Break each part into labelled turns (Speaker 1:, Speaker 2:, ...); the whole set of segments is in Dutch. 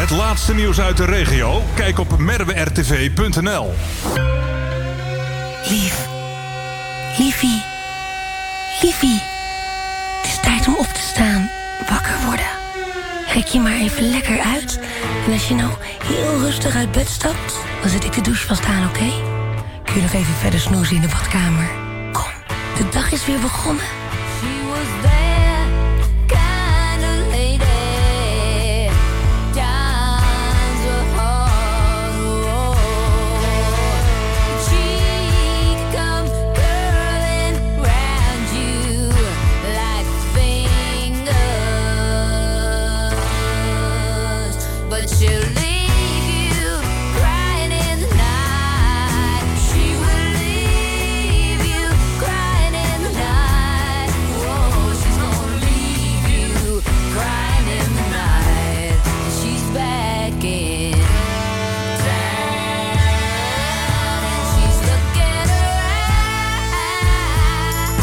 Speaker 1: Het laatste nieuws uit de regio? Kijk op merwertv.nl.
Speaker 2: Liefie. Het is tijd om op te staan. Wakker worden. Rek je maar even lekker uit. En als je nou heel rustig uit bed stapt, dan zet ik de douche vast aan, oké? Kun je nog even verder snoezen in de badkamer? Kom, de dag is weer begonnen.
Speaker 3: She was there, kind of lady. Times were hard. She come curling round you like fingers, but she'll leave you crying in the night. She will leave you crying in the night. Oh, she's gonna leave you crying in the night. She's back in town and she's looking around.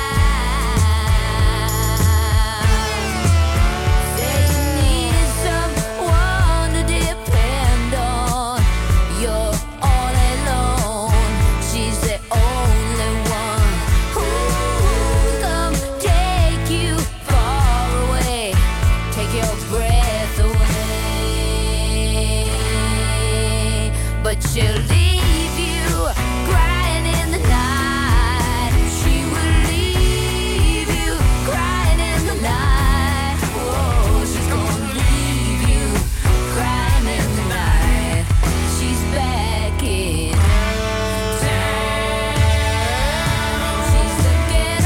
Speaker 3: Said you needed someone to depend on. You're all alone. She's the only one who come take you far away, take your breath away. But she'll leave you crying in the night. She will leave you crying in the night. Oh, she's gonna leave you crying in the night. She's back in town and she's looking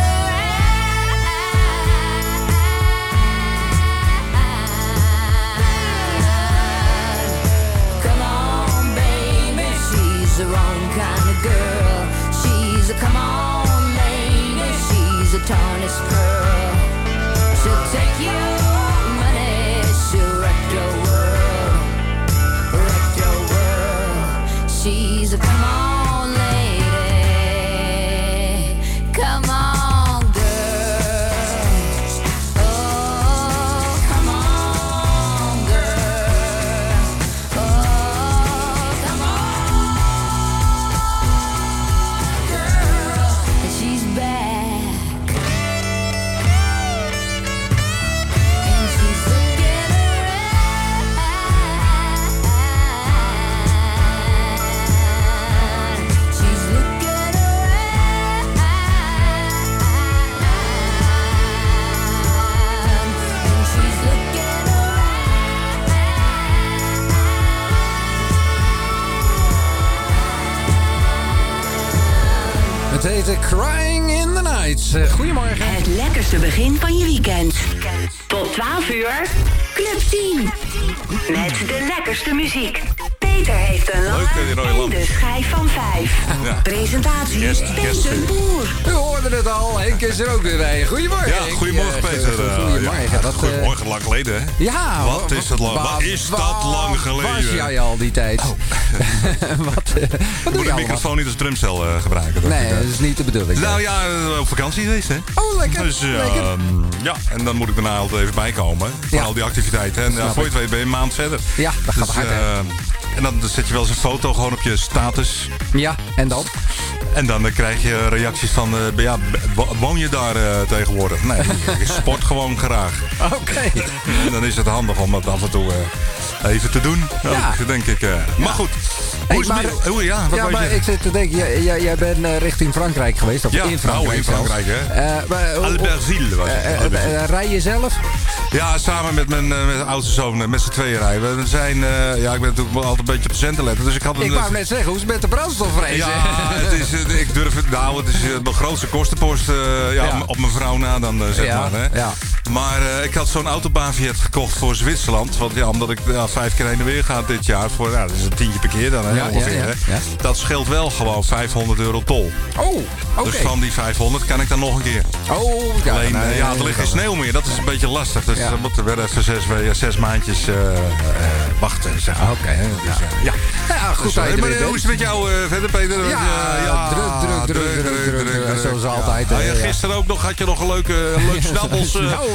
Speaker 3: around. Come on, baby, she's the wrong kind of girl. She's a come on, lady, she's a tarnished pearl. She'll take your money, she'll wreck your world, wreck your world. She's a come on, lady, come on, girl. Oh, come on, girl. Oh, come on, girl. And she's back. And she's looking around. She's looking around. And she's looking
Speaker 4: Het heet Crying in the Night. Goedemorgen.
Speaker 5: Het lekkerste begin van je weekend. Tot 12 uur, Club 10. Met de lekkerste muziek. Peter heeft een
Speaker 1: Leuk, die rode
Speaker 5: lange en
Speaker 1: lamp.
Speaker 5: de schijf van 5.
Speaker 1: Ja.
Speaker 5: Presentatie
Speaker 1: Kerst.
Speaker 5: Peter Boer.
Speaker 4: U hoorde het al, Henk is er ook weer bij. Goedemorgen.
Speaker 1: Ja, goedemorgen Peter.
Speaker 4: Goedemorgen.
Speaker 1: Ja,
Speaker 4: Wat,
Speaker 1: goedemorgen, lang geleden hè?
Speaker 4: ja,
Speaker 1: Wat is het lang? Wat is dat lang geleden?
Speaker 4: Was jij al die tijd?
Speaker 1: Oh.
Speaker 4: wat
Speaker 1: Ik
Speaker 4: doe
Speaker 1: moet
Speaker 4: je
Speaker 1: de
Speaker 4: allemaal?
Speaker 1: microfoon niet als drumcel gebruiken. Dat
Speaker 4: Nee,
Speaker 1: ik,
Speaker 4: dat is niet de bedoeling.
Speaker 1: nou ja, op vakantie geweest hè.
Speaker 4: Oh, lekker.
Speaker 1: Dus
Speaker 4: lekker.
Speaker 1: ja, en dan moet ik daarna altijd even bijkomen. Van
Speaker 4: Ja.
Speaker 1: al die activiteiten. En
Speaker 4: Snap
Speaker 1: voor je
Speaker 4: ik.
Speaker 1: het weet ben je een maand verder.
Speaker 4: Ja, dat gaat hard, hè?
Speaker 1: En dan zet je wel eens een foto gewoon op je status.
Speaker 4: Ja, en dan?
Speaker 1: En dan krijg je reacties van, ja, woon je daar tegenwoordig? Nee, ik sport gewoon graag.
Speaker 4: Oké.
Speaker 1: En dan is het handig om dat af en toe even te doen.
Speaker 4: Ja.
Speaker 1: Ook, denk ik. Maar goed.
Speaker 4: Hey,
Speaker 1: Hoe is het
Speaker 4: maar-
Speaker 1: met- ja, wat
Speaker 4: Ja,
Speaker 1: wou
Speaker 4: maar
Speaker 1: je
Speaker 4: ik zit te denken, jij bent richting Frankrijk geweest. Of
Speaker 1: Ja,
Speaker 4: in Frankrijk
Speaker 1: nou, in
Speaker 4: zelfs.
Speaker 1: Frankrijk, hè.
Speaker 4: Maar,
Speaker 1: Albertville was het. Albertville.
Speaker 4: rij je zelf?
Speaker 1: Ja, samen met mijn oudste zoon, met z'n tweeën rijden. We zijn, ja, ik ben natuurlijk wel altijd een beetje op de centen letten. Dus ik had een...
Speaker 4: Ik wou net zeggen, hoe is het met de brandstofprijzen?
Speaker 1: Ja, het is, ik durf het, nou, het is mijn grootste kostenpost
Speaker 4: Ja.
Speaker 1: op mijn vrouw na dan, zeg
Speaker 4: Ja,
Speaker 1: maar. Hè.
Speaker 4: ja.
Speaker 1: Maar ik had zo'n autobaanvjet gekocht voor Zwitserland. Want ja, omdat ik 5 keer heen en weer ga dit jaar. Voor, nou, dat is een tientje per keer dan, hè,
Speaker 4: Ja,
Speaker 1: ongeveer.
Speaker 4: ja, ja,
Speaker 1: Hè.
Speaker 4: ja.
Speaker 1: Dat scheelt wel gewoon €500 tol.
Speaker 4: Oh, oké.
Speaker 1: Dus van die 500 kan ik dan nog een keer.
Speaker 4: Oh, ja.
Speaker 1: Alleen,
Speaker 4: nee,
Speaker 1: ja, er ligt geen sneeuw meer. Dat is een beetje lastig. Dus
Speaker 4: Ja.
Speaker 1: dan moeten we weer even 6 maandjes wachten. Zeg.
Speaker 4: Oké,
Speaker 1: Dus, ja.
Speaker 4: Ja, goed
Speaker 1: Dus,
Speaker 4: dat je er
Speaker 1: maar
Speaker 4: weer
Speaker 1: hoe
Speaker 4: bent.
Speaker 1: is het met jou verder, Peter?
Speaker 4: Ja, druk. Zoals altijd.
Speaker 1: Ja,
Speaker 4: ja.
Speaker 1: gisteren ook nog, had je nog een leuk snabbels.
Speaker 4: Nou,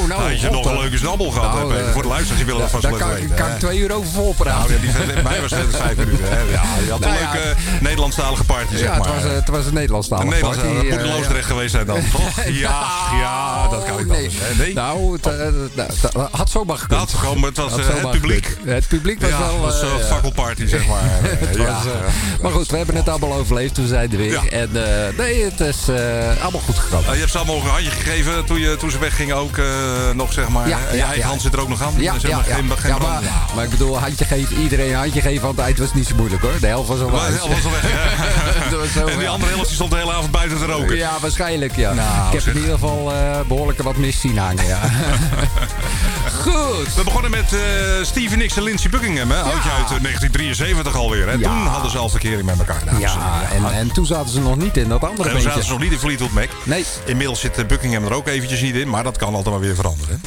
Speaker 1: Nou, had je nog een leuke snabbel gehad. Voor de luisteraars die willen dat vast wel weten.
Speaker 6: Daar kan ik 2 uur over volpraten.
Speaker 1: Bij mij was het 5 minuten. Ja, je had een leuke Nederlandstalige party, zeg maar.
Speaker 6: Het was een Nederlandstalige party.
Speaker 1: Dat moet in Loosdrecht geweest zijn dan, toch? Ja, dat kan ik dan dus. Nee?
Speaker 6: Nou, het had zomaar gekund.
Speaker 1: Het was het publiek.
Speaker 6: Het publiek was wel...
Speaker 1: Het was een fakkelparty, zeg maar.
Speaker 6: Maar goed, we hebben het allemaal overleefd. Toen zijn we weer. Ja. En het is allemaal goed gegaan.
Speaker 1: Je hebt ze allemaal een handje gegeven toen ze weggingen ook nog, zeg maar. Je eigen hand zit er ook nog aan.
Speaker 6: Maar ik bedoel, iedereen een handje geven aan het eind was niet zo moeilijk, hoor. De helft was al weg.
Speaker 1: En die andere helft die stond de hele avond buiten te roken.
Speaker 6: Ja, waarschijnlijk, ja. Ik heb in ieder geval behoorlijk wat mis zien hangen, ja. Goed.
Speaker 1: We begonnen met Stevie Nicks en Lindsey Buckingham, hè? Oudje uit 1973 alweer, hè? Toen hadden ze al verkering met elkaar.
Speaker 6: En toen zaten ze nog niet in dat andere
Speaker 1: beentje. Toen zaten ze nog niet in Fleetwood Mac.
Speaker 6: Nee.
Speaker 1: Inmiddels zit Buckingham er ook eventjes niet in, maar dat kan altijd maar weer veranderen.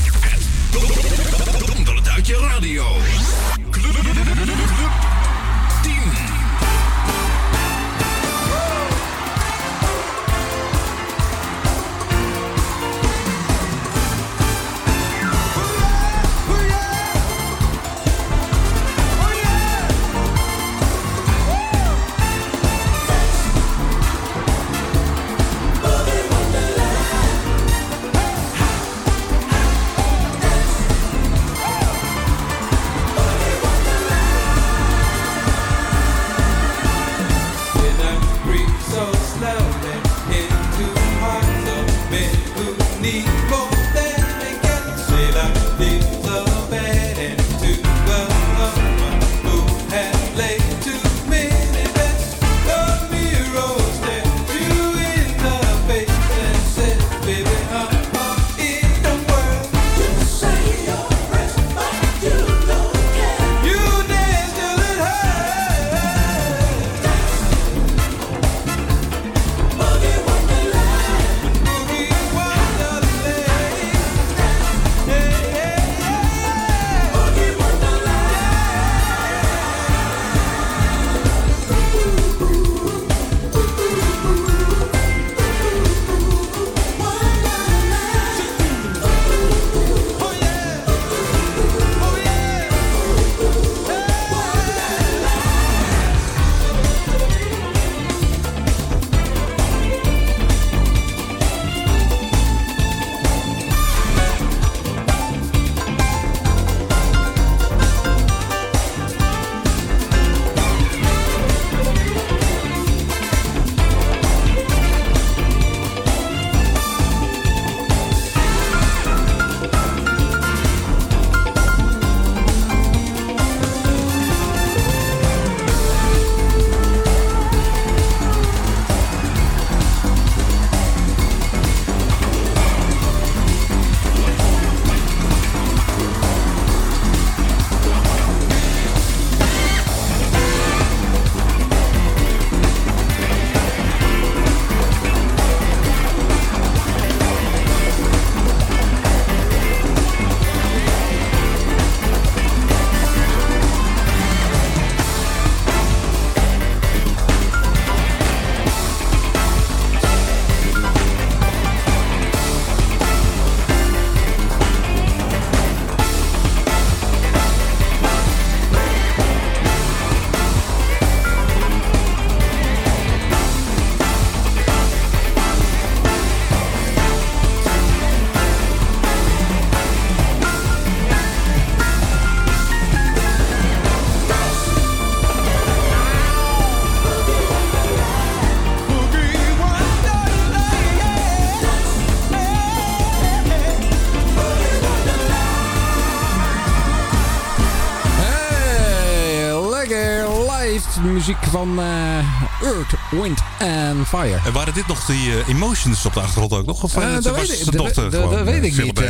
Speaker 7: Donderdag uit je radio. Club 10.
Speaker 6: Muziek van Earth, Wind and Fire.
Speaker 1: En waren dit nog die Emotions op de achtergrond ook nog? Of
Speaker 6: dat weet ik niet.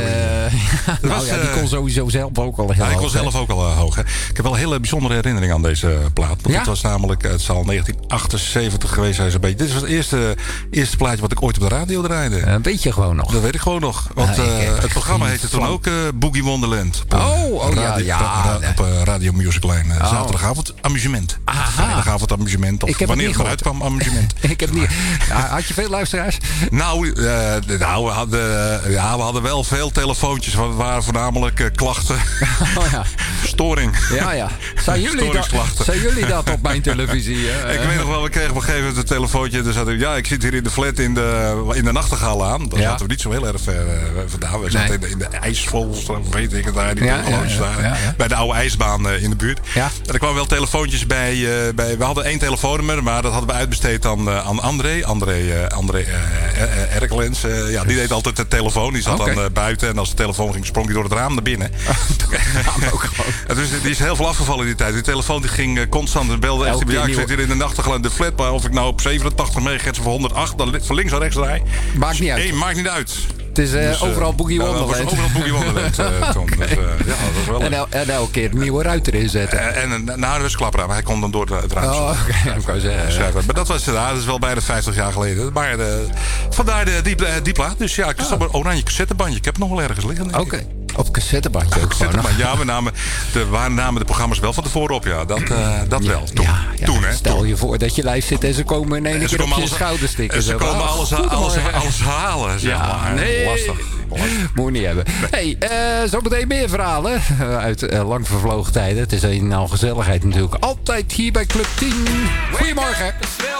Speaker 6: Die kon sowieso zelf ook al heel hoog.
Speaker 1: Die kon zelf ook al hoog. Hè. Ik heb wel een hele bijzondere herinnering aan deze plaat. Want het was namelijk, het zal 1978 geweest zijn zo'n beetje. Dit was het eerste plaatje wat ik ooit op de radio draaide.
Speaker 6: Weet je gewoon nog?
Speaker 1: Dat weet ik gewoon nog. Want het programma heette toen ook Boogie Wonderland.
Speaker 6: Op
Speaker 1: Radio Music Line. Zaterdagavond. Amusement.
Speaker 6: Ah,
Speaker 1: vrijdagavond amusement. Of wanneer het eruit kwam, amusement.
Speaker 6: Ik heb niet... Had je veel luisteraars?
Speaker 1: Nou, we hadden wel veel telefoontjes. Het waren voornamelijk klachten. Storing.
Speaker 6: Ja. Zijn jullie dat op mijn televisie?
Speaker 1: Ik weet nog wel, we kregen op een gegeven moment een telefoontje. Dus ik zit hier in de flat in de Nachtegaal aan. Daar zaten we niet zo heel erg ver vandaan. We zaten in de IJsvogels, weet ik het daar. Die bij de oude ijsbaan in de buurt. Ja. En er kwamen wel telefoontjes bij. We hadden 1 telefoonnummer, maar dat hadden we uitbesteed aan André. André Erkelens. Die deed altijd de telefoon. Die zat dan buiten. En als de telefoon ging, sprong hij door het raam naar binnen. Dus die is heel veel afgevallen in die tijd. Die telefoon die ging constant en belde echt. Ik zit hier in de Nachtegaal in de flat. Maar of ik nou op 87 megahertz of 108, dan van links naar rechts draai.
Speaker 6: Maakt niet uit.
Speaker 1: Maakt niet uit.
Speaker 6: Het is overal Boogie Wonderland.
Speaker 1: Overal Boogie Wonderland, Tom. Dus, dat was wel
Speaker 6: en elke keer een nieuwe ruiter inzetten.
Speaker 1: Dat was klapraam. Maar hij kon dan door het raam. Maar dat is wel bijna 50 jaar geleden. Maar vandaar die plaat. Dus ja, ik heb een oranje cassettebandje. Ik heb het nog wel ergens liggen.
Speaker 6: Oké. Op cassettebandje ook gewoon.
Speaker 1: Ja, we namen de programma's wel van tevoren op. Ja, dat wel. Toen, hè.
Speaker 6: Stel je voor dat je live zit en ze komen in één keer op je schouder stikken.
Speaker 1: Ze komen alles halen. Zeg maar.
Speaker 6: Nee.
Speaker 1: Lastig.
Speaker 6: Moet je niet hebben. Hey, zometeen meer verhalen uit lang vervlogen tijden. Het is al gezelligheid natuurlijk. Altijd hier bij Club 10. Goedemorgen.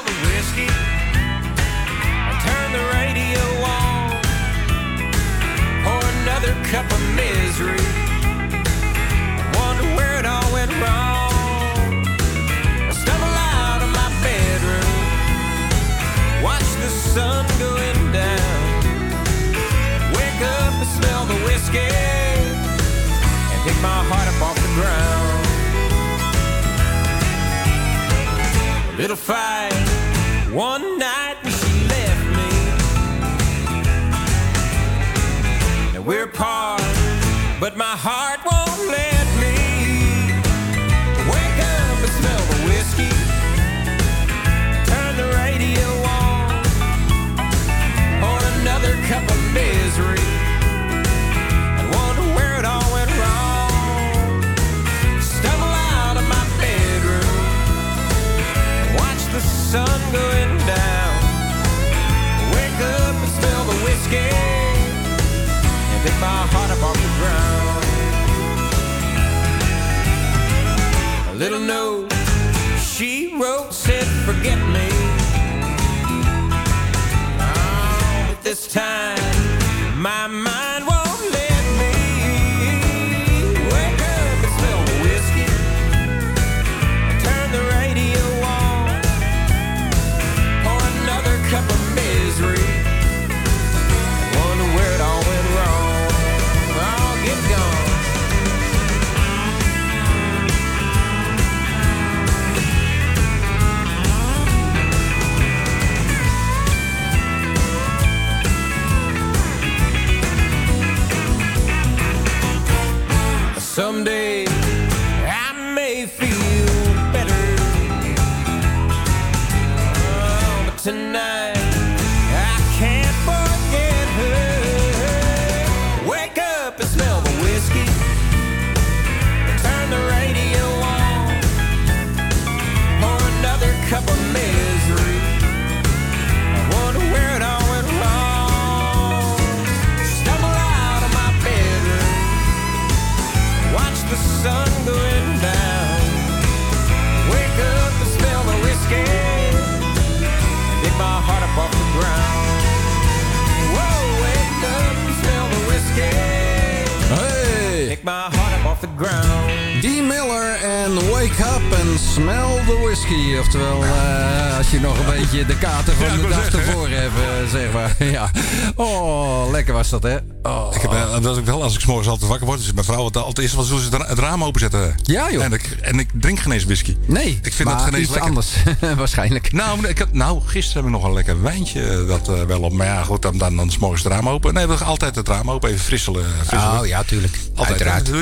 Speaker 8: Turn the radio on. Pour another cup of misery. Wonder where it all went wrong. I stumble out of my bedroom. Watch the sun going down. Wake up and smell the whiskey. And pick my heart up off the ground. A little fight one night and she left me. Now we're apart, but my heart won't let me. Wake up and smell the whiskey. Turn the radio on. Pour another cup of misery. And wonder where it all went wrong. Stumble out of my bedroom. Watch the sun going down. Wake up and smell the whiskey. And pick my heart up off the ground. A little note she wrote said forget me. Oh, but this time my mind won't let me. Wake up and smell the whiskey. Turn the radio on. Pour another cup of misery. Wonder where it all went wrong. Oh, get gone. Someday I may feel better. Oh, but tonight I can't forget her. Wake up and smell the whiskey. Turn the radio on. Pour another cup of misery. I wonder where it all went wrong. Stumble out of my bedroom. Watch the sun going down. Wake up and smell the whiskey. Pick my heart up off the ground. Whoa, wake up and smell the whiskey.
Speaker 6: Hey!
Speaker 8: Pick my heart up off the ground.
Speaker 6: Dee Miller en Wake Up and Smell the Whiskey. Oftewel, als je nog een beetje de kater van de dag ervoor hebt, zeg maar. Ja. Oh, lekker was dat, hè? Oh.
Speaker 1: Dat ik wel, als ik 's morgens altijd wakker word, dus mijn vrouw het eerste wat doet, is het raam openzetten.
Speaker 6: Ja, joh.
Speaker 1: En ik drink geen eens whisky.
Speaker 6: Nee,
Speaker 1: ik vind
Speaker 6: maar
Speaker 1: het geen eens
Speaker 6: iets
Speaker 1: lekker.
Speaker 6: anders, waarschijnlijk.
Speaker 1: Gisteren heb ik nog een lekker wijntje dat wel op. Maar ja, goed, dan 's morgens het raam open. Nee, we altijd het raam open, even frisselen.
Speaker 6: Oh ja, tuurlijk.
Speaker 1: Altijd.
Speaker 6: Uiteraard.
Speaker 1: Doe je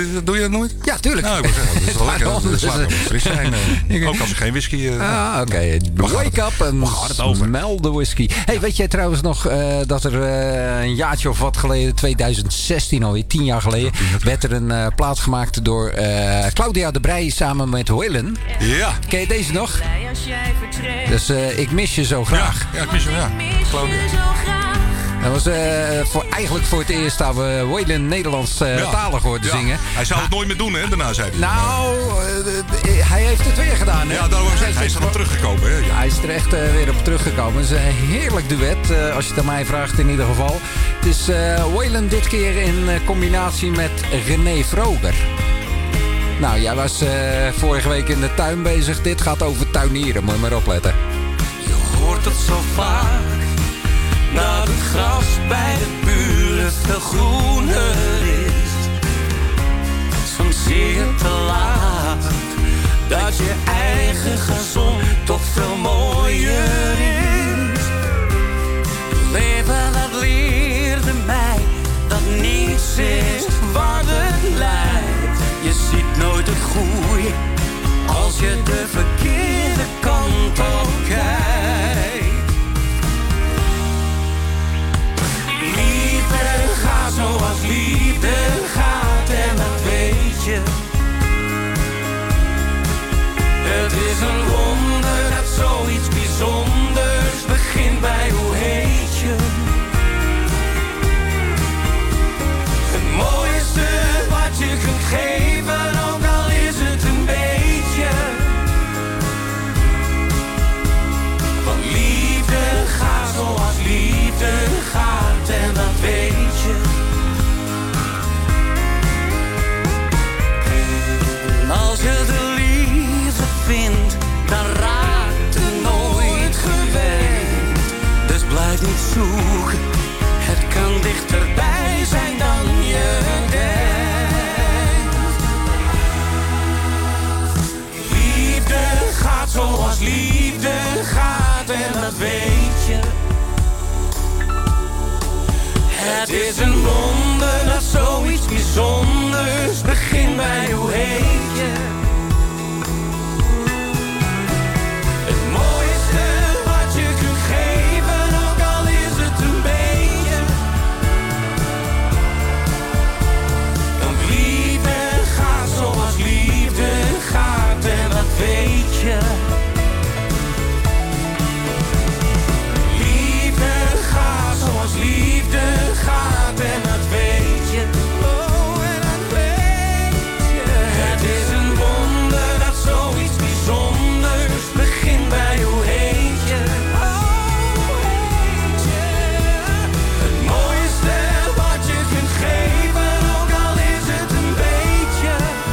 Speaker 1: dat nooit?
Speaker 6: Ja, tuurlijk.
Speaker 1: Nou, ik wil zeggen, dat is wel lekker. Dat slaat wel fris zijn. Ook als er geen whisky...
Speaker 6: Oké. Wake up en smell the whisky. Hey, weet jij trouwens nog dat er een jaartje of wat geleden, 2016 alweer, 10 jaar geleden, werd er een plaat gemaakt door Claudia de Breij samen met Waylon.
Speaker 1: Ja.
Speaker 6: Ken je deze nog? Dus ik mis je zo graag.
Speaker 1: Ja, ik mis je, ja. Claudia.
Speaker 6: Dat was eigenlijk voor het eerst dat we Waylon Nederlands talig hoorden zingen.
Speaker 1: Hij zou het nooit meer doen, hè? Daarna zei hij.
Speaker 6: Nou, hij heeft het weer gedaan, hè?
Speaker 1: Ja, daarom hij is er op teruggekomen, hè? Ja.
Speaker 6: Hij is er echt weer op teruggekomen. Het is een heerlijk duet, als je het aan mij vraagt in ieder geval. Het is Waylon dit keer in combinatie met René Vroger. Nou, jij was vorige week in de tuin bezig. Dit gaat over tuinieren, moet je maar opletten.
Speaker 8: Je hoort het zo vaak. Dat het gras bij de buren veel groener is. Soms zie je te laat dat je eigen gazon toch veel mooier is. Leven dat leerde mij dat niets is wat het lijkt. Je ziet nooit het goede als je de verkeerde kant op kijkt. Liefde gaat zoals liefde gaat en dat weet je. Het is een wonder dat zoiets bijzonders begint bij hoe heet je. Het mooiste wat je kunt geven, ook al is het een beetje. Want liefde gaat zoals liefde gaat en dat weet je. Als je de liefde vindt, dan raakt het nooit gewend. Dus blijf niet zoeken, het kan dichterbij zijn dan je denkt. Liefde gaat zoals liefde gaat en dat weet je. Het is een wonder dat zoiets bijzonders begint bij hoe heet je. Het mooiste wat je kunt geven, ook al is het een beetje. Want liefde gaat zoals liefde gaat en dat weet je. Liefde gaat zoals liefde gaat en dat weet je. Oh, en dat weet je. Het is een wonder dat zoiets bijzonders begint bij hoe heet je. Oh, heet je. Het mooiste wat je kunt geven, ook al is het een beetje.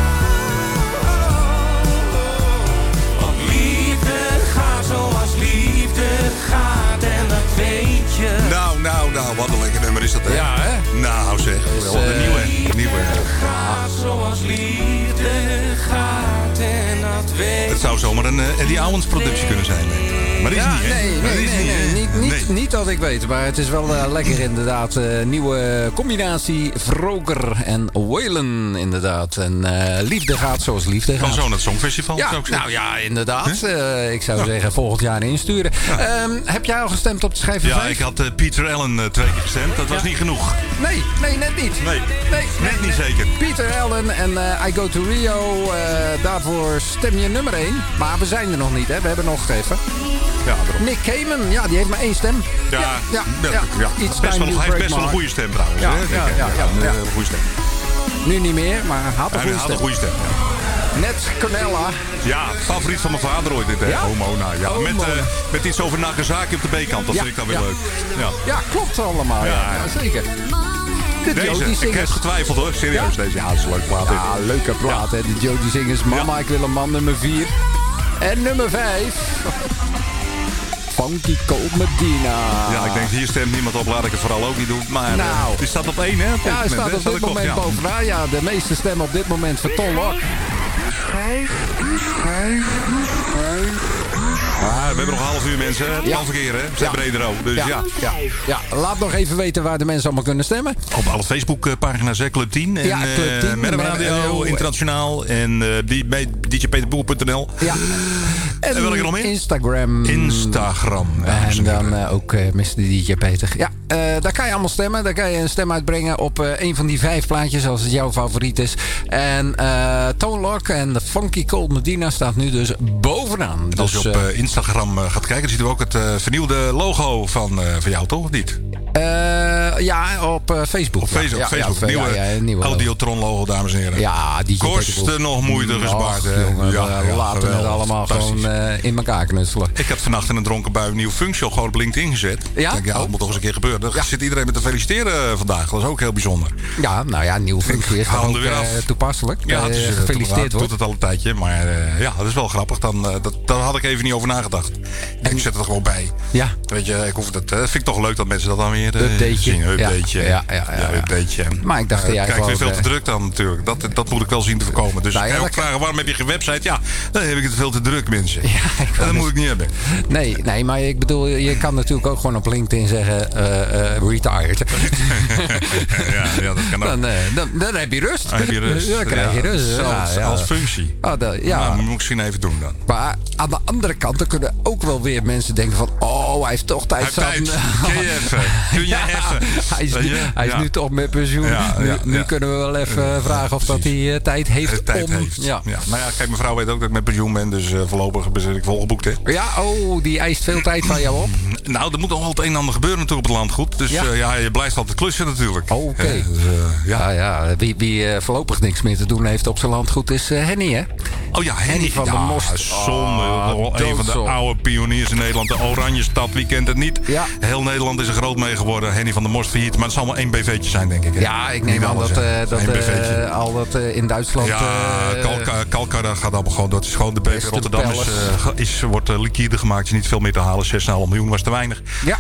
Speaker 8: Want liefde gaat zoals liefde gaat en dat weet je.
Speaker 1: Nou, wat een lekker nummer is dat, hè?
Speaker 6: Ja, hè?
Speaker 1: Nou, zeg. Wel een nieuwe.
Speaker 8: Gaat zoals liefde gaat en dat weet je.
Speaker 1: Het zou zomaar een Eddie Owens productie kunnen zijn. Maar dat is niet, hè?
Speaker 6: Nee. Niet dat ik weet, maar het is wel lekker inderdaad. Nieuwe combinatie Vroger en Waylon inderdaad. En liefde gaat zoals liefde gaat.
Speaker 1: Van zo naar het Songfestival,
Speaker 6: ja,
Speaker 1: zou ik zeggen.
Speaker 6: nou ja, inderdaad. Ik zou zeggen volgend jaar insturen. Ja. Heb jij al gestemd op de schijf van 5?
Speaker 1: Ja, ik had Peter Allen 2 keer gestemd. Dat was niet genoeg.
Speaker 6: Nee, net niet.
Speaker 1: Nee, net niet zeker.
Speaker 6: Peter Allen en I Go to Rio. Daarvoor stem je nummer 1. Maar we zijn er nog niet, hè. We hebben nog even.
Speaker 1: Ja, daarom.
Speaker 6: Nick Cayman, ja, die heeft maar 1 stem.
Speaker 1: Ja.
Speaker 6: Iets
Speaker 1: Hij heeft best wel een goede stem trouwens.
Speaker 6: Ja,
Speaker 1: een goede stem.
Speaker 6: Nu niet meer, maar hij had een goede stem.
Speaker 1: Ja.
Speaker 6: Net Cornella.
Speaker 1: Ja, favoriet van mijn vader ooit dit, hè?
Speaker 6: Ja?
Speaker 1: Homona. Ja. Met iets over Nagasaki op de B-kant. Dat vind ik dan weer leuk.
Speaker 6: Ja, klopt allemaal. Ja, zeker.
Speaker 1: Deze, ik heb getwijfeld hoor. Serieus, deze. Ja, dat is een leuke plaat.
Speaker 6: Ja, leuke plaat, hè. De Jody Singers. Mama, ik wil een man, nummer 4. En nummer 5. Funky Cold Medina.
Speaker 1: Ja, ik denk hier stemt niemand op. Laat ik het vooral ook niet doen. Maar die staat op 1, hè?
Speaker 6: Ja, hij staat op dit moment bovenaan. Ja, de meeste stemmen op dit moment voor Ton Lok. 5.
Speaker 1: we hebben nog een half uur, mensen. Het kan verkeer, hè? We zijn breder ook. Dus
Speaker 6: ja, laat nog even weten waar de mensen allemaal kunnen stemmen.
Speaker 1: Op alle Facebook-pagina's, Club 10. En
Speaker 6: Club 10.
Speaker 1: Met Radio Internationaal. En bij djpeterboer.nl.
Speaker 6: Ja.
Speaker 1: En welke nog meer?
Speaker 6: Instagram. En dan ook Mr. DJ Peter. Ja, daar kan je allemaal stemmen. Daar kan je een stem uitbrengen op een van die 5 plaatjes, als het jouw favoriet is. En Tone Loc en de Funky Cold Medina staat nu dus bovenaan.
Speaker 1: En als je op Instagram gaat kijken, dan ziet u ook het vernieuwde logo van jou, toch? Of niet?
Speaker 6: Op Facebook.
Speaker 1: Op Facebook. Nieuwe Audiotron-logo, dames en heren.
Speaker 6: Ja, die
Speaker 1: kosten nog moeite gespaard.
Speaker 6: Laten we het allemaal gewoon in elkaar knutselen.
Speaker 1: Ik had vannacht in een dronken bui een nieuwe functie gewoon op LinkedIn gezet.
Speaker 6: Ja?
Speaker 1: Ik denk, dat moet toch eens een keer gebeuren. Daar zit iedereen met te feliciteren vandaag. Dat is ook heel bijzonder.
Speaker 6: Ja, nou ja, nieuwe functie is ook toepasselijk.
Speaker 1: Ja, het is,
Speaker 6: gefeliciteerd wordt.
Speaker 1: Doet het al een tijdje, maar dat is wel grappig. Daar had ik even niet over nagedacht. Ik zet het er gewoon bij.
Speaker 6: Ja.
Speaker 1: Weet je, dat vind ik toch leuk dat mensen dat dan weer
Speaker 6: zien.
Speaker 1: Updateje.
Speaker 6: Ja.
Speaker 1: Updateje.
Speaker 6: Maar ik dacht
Speaker 1: kijk, weer veel te druk dan natuurlijk. Dat moet ik wel zien te voorkomen. Dus ik ook vragen, waarom heb je geen website? Ja, dan heb ik het veel te druk, mensen. Dat moet ik niet hebben.
Speaker 6: Nee, maar ik bedoel, je kan natuurlijk ook gewoon op LinkedIn zeggen retired.
Speaker 1: Ja, dat kan ook.
Speaker 6: Dan heb je rust.
Speaker 1: Dan
Speaker 6: krijg je rust.
Speaker 1: Als functie.
Speaker 6: Nou,
Speaker 1: moet ik misschien even doen dan.
Speaker 6: Maar aan de andere kant, dan kunnen ook wel weer mensen denken van, hij heeft toch tijd.
Speaker 1: Kun je even.
Speaker 6: Hij is nu toch met pensioen. Nu kunnen we wel even vragen of dat hij tijd heeft
Speaker 1: Ja. Nou ja, kijk, mijn vrouw weet ook dat ik met pensioen ben. Dus voorlopig ben ik volgeboekt, hè.
Speaker 6: Ja, die eist veel tijd van jou op.
Speaker 1: Nou, er moet nog wel het een en ander gebeuren natuurlijk op het landgoed. Dus je blijft altijd klussen natuurlijk.
Speaker 6: Oké. Wie voorlopig niks meer te doen heeft op zijn landgoed is Henny, hè?
Speaker 1: Oh ja, Henny
Speaker 6: van de Most.
Speaker 1: Een van de oude pioniers in Nederland. De Oranje Stad, wie kent het niet?
Speaker 6: Ja.
Speaker 1: Heel Nederland is er groot mee geworden. Henny van de Most failliet. Maar het zal maar 1 BV'tje zijn, denk ik. Hè?
Speaker 6: Ja, ik neem aan dat in Duitsland...
Speaker 1: Kalkar gaat allemaal gewoon. Dat is gewoon de BV Rotterdam wordt liquide gemaakt. Is niet veel meer te halen. 6,5 miljoen was te weinig.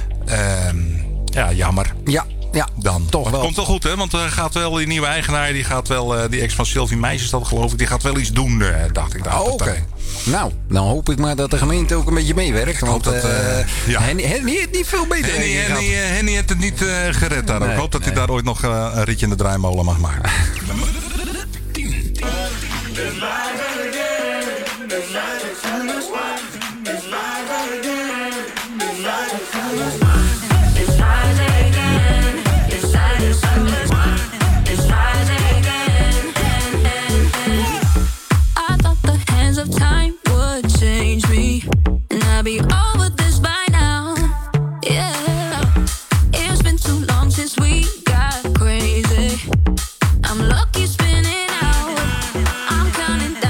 Speaker 6: Ja.
Speaker 1: Jammer.
Speaker 6: Ja,
Speaker 1: dan.
Speaker 6: Toch wel.
Speaker 1: Komt wel goed, hè? Want er gaat wel die nieuwe eigenaar, die gaat wel, die ex van Sylvie Meijs is dat, geloof ik, die gaat wel iets doen, dacht ik.
Speaker 6: Oké. Nou, dan hoop ik maar dat de gemeente ook een beetje meewerkt. Want Henny heeft niet veel beter.
Speaker 1: Henny heeft het niet gered daar. Ik hoop dat hij daar ooit nog een ritje in de draaimolen mag maken.
Speaker 3: Be over this by now. Yeah, it's been too long since we got crazy. I'm lucky spinning out. I'm counting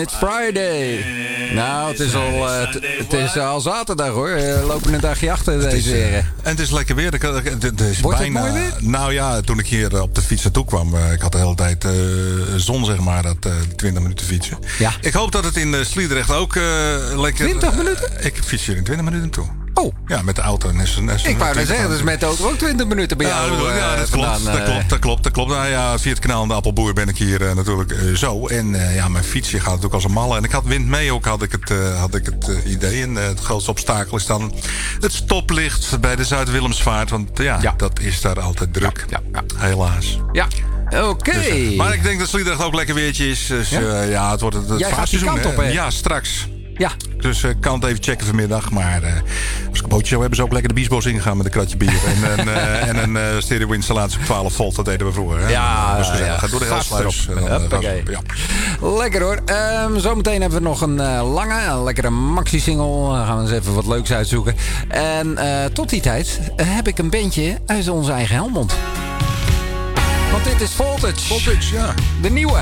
Speaker 6: It's Friday. Nou, het is al zaterdag hoor. Lopen een dagje achter deze heren.
Speaker 1: En het is lekker weer.
Speaker 6: Wordt het mooi weer?
Speaker 1: Nou ja, toen ik hier op de fiets naartoe kwam... ik had de hele tijd zon, zeg maar, dat 20 minuten fietsen.
Speaker 6: Ja.
Speaker 1: Ik hoop dat het in Sliedrecht ook lekker...
Speaker 6: 20 minuten?
Speaker 1: Ik fiets hier in 20 minuten toe.
Speaker 6: Oh.
Speaker 1: Ja, met de auto.
Speaker 6: Ik wou net zeggen, dus met de auto ook 20 minuten bij jou.
Speaker 1: Ja, dat klopt. Nou ja, via het kanaal in de Appelboer ben ik hier natuurlijk zo. En mijn fietsje gaat natuurlijk als een malle. En ik had wind mee ook, had ik het idee. En het grootste obstakel is dan het stoplicht bij de Zuid-Willemsvaart. Want dat is daar altijd druk. Ja. Helaas.
Speaker 6: Ja. Oké.
Speaker 1: Dus, maar ik denk dat Sliedrecht ook lekker weertje is. Dus het wordt het vaarseizoen.
Speaker 6: Jij gaat die kant op, hè?
Speaker 1: Ja, straks.
Speaker 6: Ja.
Speaker 1: Dus ik kan het even checken vanmiddag. Maar als ik een bootje zou hebben, ze ook lekker de Biesbos ingegaan met een kratje bier. en een stereo-installatie op 12 volt. Dat deden we vroeger. Hè?
Speaker 6: Ja,
Speaker 1: Gaat door de Helsluis.
Speaker 6: Lekker hoor. Zometeen hebben we nog een een lekkere maxi-single. Dan gaan we eens even wat leuks uitzoeken. En tot die tijd heb ik een bandje uit onze eigen Helmond. Want dit is Voltage.
Speaker 1: Voltage, ja.
Speaker 6: De nieuwe.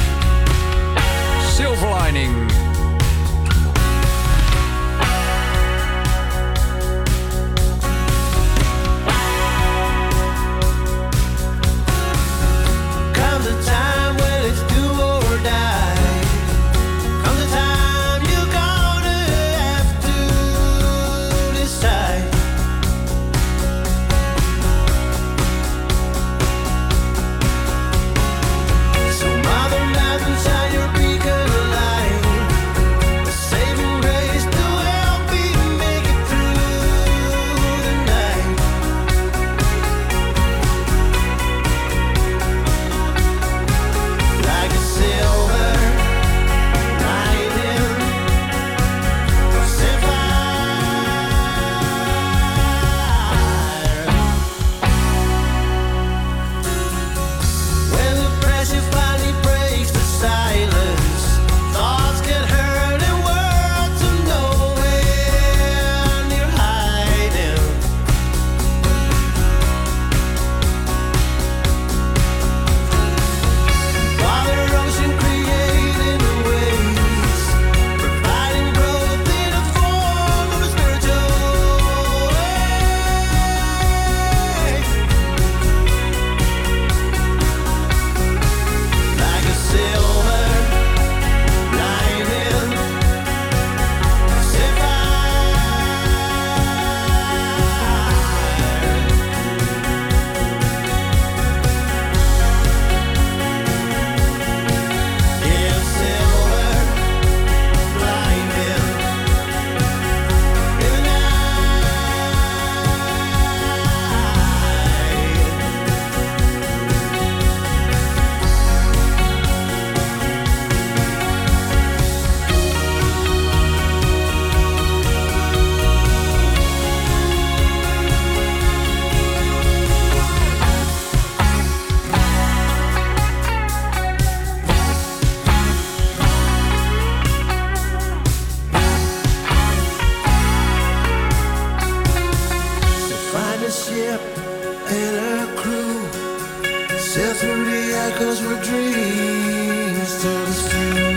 Speaker 6: Silver Lining.
Speaker 8: Shine your beacon light.
Speaker 9: Cause we're dreams till it's true.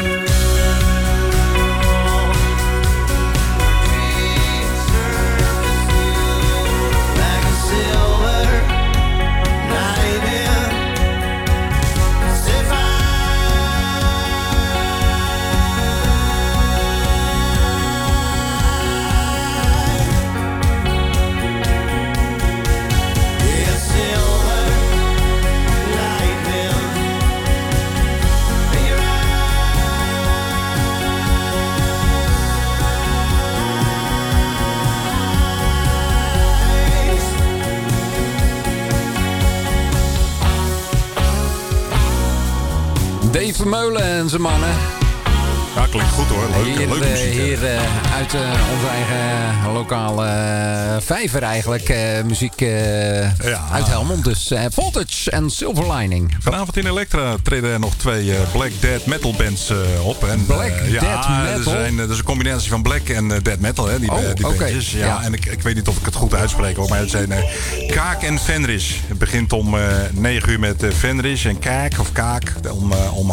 Speaker 6: Dave Vermeulen en zijn mannen.
Speaker 1: Ja, klinkt goed hoor. Leuk muziek.
Speaker 6: Hier uit onze eigen lokale vijver eigenlijk. Muziek uit Helmond. Dus Voltage en Silver Lining.
Speaker 1: Vanavond in Elektra treden er nog 2 Black Death Metal bands op. En,
Speaker 6: Black Death Metal?
Speaker 1: Dat is een combinatie van Black en Death Metal, hè, die bandjes. Ja. En ik weet niet of ik het goed uitspreek, hoor, maar het zijn Kaak en Fenris. Het begint om 9 uur met Fenris en Kaak om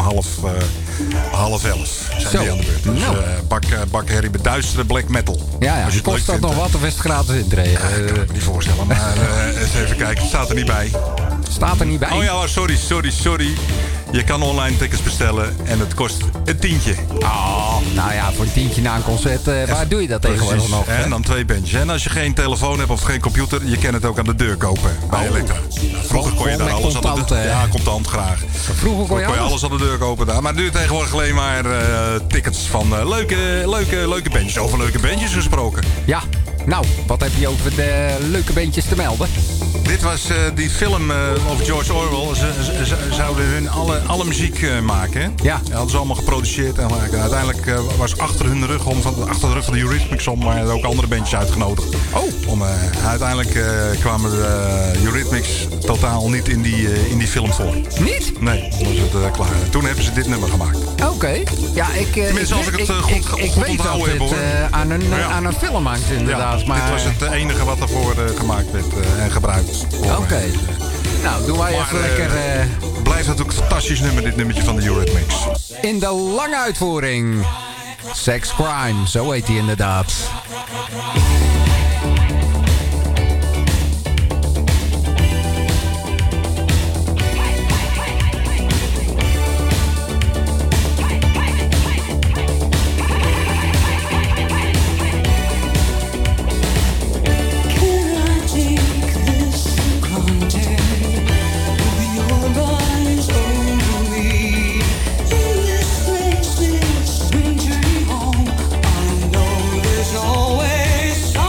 Speaker 1: half 11 zijn die aan de beurt. Dus bakherrie met duistere black metal.
Speaker 6: Ja. Kost dat nog wat of is het gratis intreden?
Speaker 1: Ja, ik kan me niet voorstellen, maar eens even kijken. Het staat er niet bij.
Speaker 6: Staat er niet bij?
Speaker 1: Oh ja, sorry. Je kan online tickets bestellen en het kost een tientje.
Speaker 6: Oh, nou ja, voor een tientje na een concert, waar doe je dat tegenwoordig nog?
Speaker 1: En dan 2 bandjes. En als je geen telefoon hebt of geen computer, je kan het ook aan de deur kopen bij Elektra. Vroeger kon je daar alles aan de deur. Ja, contant graag.
Speaker 6: Vroeger kon je
Speaker 1: alles aan de deur kopen daar. Maar het duurt tegenwoordig alleen maar tickets van leuke bandjes. Over leuke bandjes gesproken.
Speaker 6: Ja. Nou, wat heb je over de leuke beentjes te melden?
Speaker 1: Dit was die film over George Orwell. Ze zouden hun alle muziek maken. Ja. Dat hadden ze allemaal geproduceerd en gemaakt. En uiteindelijk was achter de rug van de Eurythmics om ook andere bandjes uitgenodigd. Uiteindelijk kwamen de Eurythmics totaal niet in die film voor.
Speaker 6: Niet?
Speaker 1: Nee, dan was het klaar. Toen hebben ze dit nummer gemaakt.
Speaker 6: Oké. Ja,
Speaker 1: tenminste, als ik het goed onthouden heb, hoor.
Speaker 6: Aan een film hangt inderdaad.
Speaker 1: Ja, maar dit was het enige wat ervoor gemaakt werd en gebruikt.
Speaker 6: Oké. Nou, doen wij even lekker...
Speaker 1: Blijft natuurlijk een fantastisch nummer, dit nummertje van de Eurythmics.
Speaker 6: In de lange uitvoering. Sex Crime, zo heet hij inderdaad.
Speaker 9: Always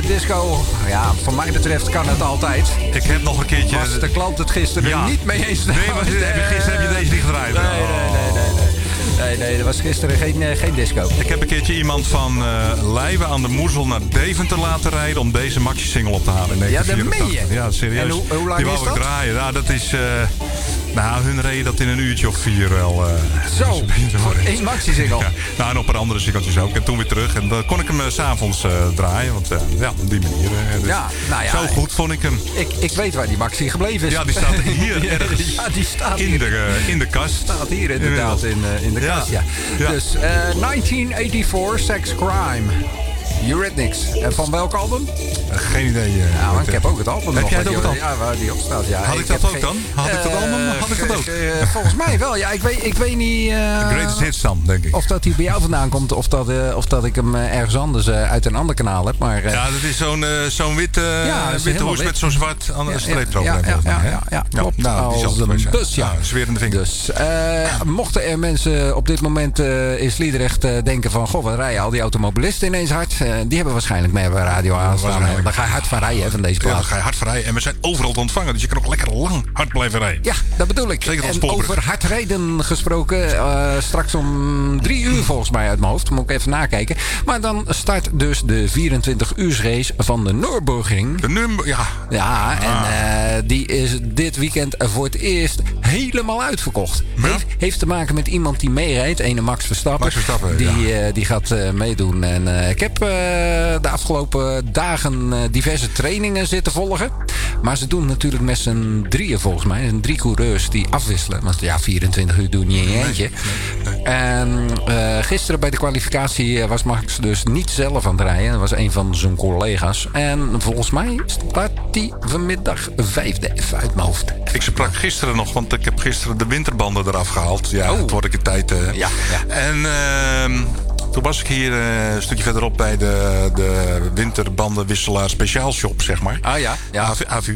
Speaker 6: disco. Ja, van mij betreft kan het altijd.
Speaker 1: Ik heb nog een keertje...
Speaker 6: Was de klant het gisteren niet mee eens?
Speaker 1: Nee, maar gisteren heb je deze niet gedraaid.
Speaker 6: Nee, er was gisteren geen disco.
Speaker 1: Ik heb een keertje iemand van Leiden aan de Moezel naar Deventer laten rijden om deze maxi-single op te halen. In
Speaker 6: Ja, dat meen je?
Speaker 1: Ja, serieus.
Speaker 6: En hoe lang
Speaker 1: die
Speaker 6: is
Speaker 1: wou
Speaker 6: dat?
Speaker 1: ik draaien. Ja, dat is... hun reden dat in een uurtje of 4 wel.
Speaker 6: Zo, voor 1 maxi-single.
Speaker 1: Ja. Nou, en op een andere singeltjes ook. En toen weer terug. En dan kon ik hem 's avonds draaien. Want op die manier. Dus
Speaker 6: Ja, nou ja,
Speaker 1: zo goed vond ik hem.
Speaker 6: Ik weet waar die maxi gebleven is.
Speaker 1: Ja, die staat hier ergens.
Speaker 6: Ja, die staat
Speaker 1: in de kast.
Speaker 6: Staat hier inderdaad in de kast, ja. Dus 1984, Sex Crime. Eurythmics. En van welk album?
Speaker 1: Geen idee.
Speaker 6: Nou, ik heb ook het album
Speaker 1: heb
Speaker 6: nog.
Speaker 1: Jij het ook het album?
Speaker 6: Ja, waar die op staat. Ja,
Speaker 1: had ik dat ook dan? Had ik dat album? Had ik dat ook?
Speaker 6: Volgens mij wel. Ja, ik weet niet...
Speaker 1: Greatest Hits dan, denk ik.
Speaker 6: Of dat hij bij jou vandaan komt. Of dat ik hem ergens anders uit een ander kanaal heb. Maar,
Speaker 1: ja, dat is zo'n witte hoes met zo'n zwart streep erop.
Speaker 6: Ja, klopt.
Speaker 1: Nou, die
Speaker 6: als
Speaker 1: zal
Speaker 6: een bus, ja.
Speaker 1: Zwerende vinger.
Speaker 6: Dus mochten er mensen op dit moment in Sliedrecht denken van... Goh, wat rijden al die automobilisten ineens hard? Die hebben waarschijnlijk meer bij radio aanstaan. Daar ga je hard van rijden van deze plaats.
Speaker 1: Ja, daar ga je hard van rijden. En we zijn overal te ontvangen. Dus je kan ook lekker lang hard blijven rijden.
Speaker 6: Ja, dat bedoel ik.
Speaker 1: Zeker als
Speaker 6: en over hard rijden gesproken. Straks om 3 uur volgens mij uit mijn hoofd. Moet ik even nakijken. Maar dan start dus de 24-uursrace van de Nürburgring. Ja, en die is dit weekend voor het eerst helemaal uitverkocht.
Speaker 1: Ja?
Speaker 6: Heeft te maken met iemand die meerijdt. Ene Max Verstappen. Die gaat meedoen. En ik heb de afgelopen dagen diverse trainingen zitten volgen. Maar ze doen natuurlijk met z'n drieën volgens mij. Er zijn 3 coureurs die afwisselen. Want ja, 24 uur doe je niet in je eentje. En gisteren bij de kwalificatie was Max dus niet zelf aan het rijden. Dat was een van zijn collega's. En volgens mij staat hij vanmiddag 5e even uit mijn hoofd.
Speaker 1: Ik sprak gisteren nog, want ik heb gisteren de winterbanden eraf gehaald. Ja, het wordt een tijd.
Speaker 6: Ja.
Speaker 1: En toen was ik hier een stukje verderop bij de winterbandenwisselaar speciaalshop, zeg maar.
Speaker 6: Ah ja.
Speaker 1: AVU.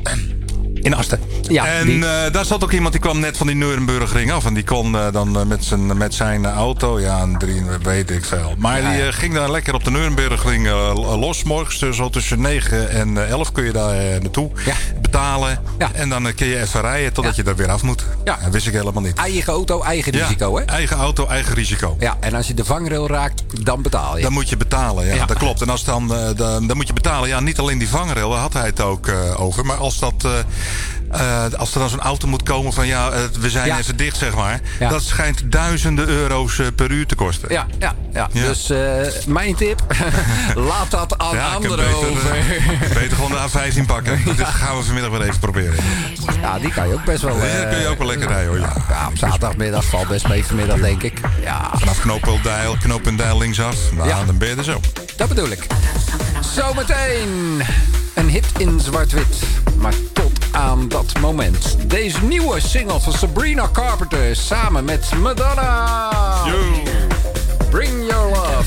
Speaker 1: In Asten.
Speaker 6: Ja,
Speaker 1: en daar zat ook iemand die kwam net van die Nürburgring af. En die kon dan met zijn auto, weet ik veel. Maar die ging daar lekker op de Nürburgring los. Morgens zo tussen 9 en 11 kun je daar naartoe betalen. Ja. En dan kun je even rijden totdat je er weer af moet. Ja. Dat wist ik helemaal niet.
Speaker 6: Eigen auto, eigen risico, hè?
Speaker 1: Eigen auto, eigen risico.
Speaker 6: Ja, en als je de vangrail raakt, dan betaal je.
Speaker 1: Dan moet je betalen, ja. Dat klopt. En als dan moet je betalen, ja, niet alleen die vangrail, daar had hij het ook over. Maar als dat... als er dan zo'n auto moet komen van we zijn even dicht, zeg maar. Ja. Dat schijnt duizenden euro's per uur te kosten.
Speaker 6: Ja. Dus mijn tip, laat dat aan anderen over.
Speaker 1: Beter gewoon de A15 pakken. Dat gaan we vanmiddag weer even proberen.
Speaker 6: Ja, die kan je ook best wel...
Speaker 1: Die kun je ook wel lekker rijden, hoor.
Speaker 6: Ja, op zaterdagmiddag valt best mee vanmiddag, denk ik. Ja.
Speaker 1: Vanaf knooppunt Deil linksaf. Nou, dan ben je er zo.
Speaker 6: Dat bedoel ik. Zometeen een hit in zwart-wit. Maar tot aan dat moment. Deze nieuwe single van Sabrina Carpenter samen met Madonna.
Speaker 1: Yo.
Speaker 6: Bring Your Love.